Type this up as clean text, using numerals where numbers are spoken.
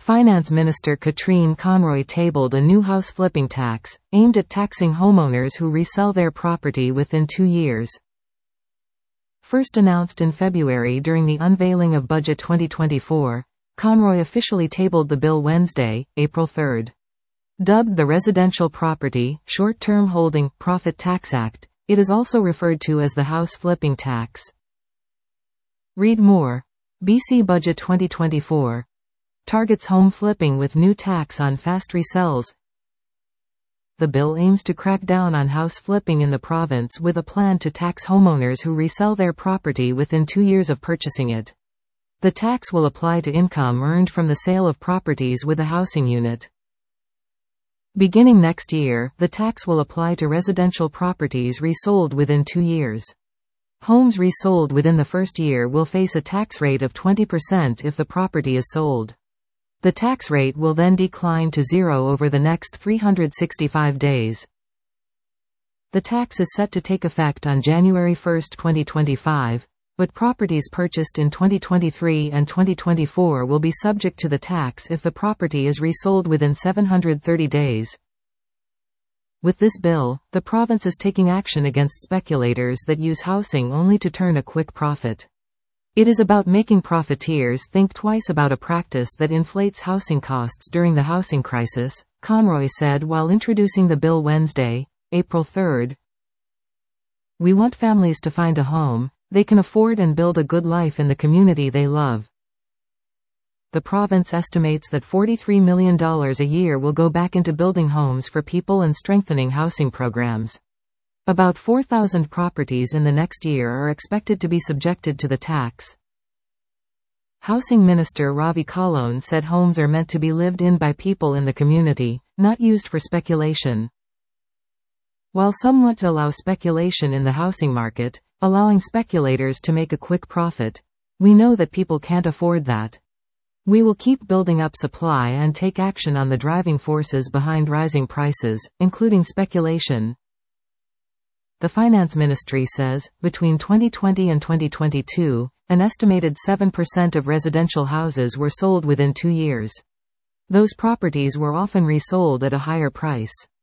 Finance Minister Katrine Conroy tabled a new house flipping tax, aimed at taxing homeowners who resell their property within 2 years. First announced in February during the unveiling of Budget 2024, Conroy officially tabled the bill Wednesday, April 3. Dubbed the Residential Property, Short-Term Holding, Profit Tax Act, it is also referred to as the House Flipping Tax. Read more. BC Budget 2024 targets home flipping with new tax on fast resells. The bill aims to crack down on house flipping in the province with a plan to tax homeowners who resell their property within 2 years of purchasing it. The tax will apply to income earned from the sale of properties with a housing unit. Beginning next year, the tax will apply to residential properties resold within 2 years. Homes resold within the first year will face a tax rate of 20% if the property is sold. The tax rate will then decline to zero over the next 365 days. The tax is set to take effect on January 1, 2025, but properties purchased in 2023 and 2024 will be subject to the tax if the property is resold within 730 days. With this bill, the province is taking action against speculators that use housing only to turn a quick profit. It is about making profiteers think twice about a practice that inflates housing costs during the housing crisis, Conroy said while introducing the bill Wednesday, April 3. We want families to find a home they can afford and build a good life in the community they love. The province estimates that $43 million a year will go back into building homes for people and strengthening housing programs. About 4,000 properties in the next year are expected to be subjected to the tax. Housing Minister Ravi Kahlon said homes are meant to be lived in by people in the community, not used for speculation. While some want to allow speculation in the housing market, allowing speculators to make a quick profit, we know that people can't afford that. We will keep building up supply and take action on the driving forces behind rising prices, including speculation. The Finance Ministry says, between 2020 and 2022, an estimated 7% of residential houses were sold within 2 years. Those properties were often resold at a higher price.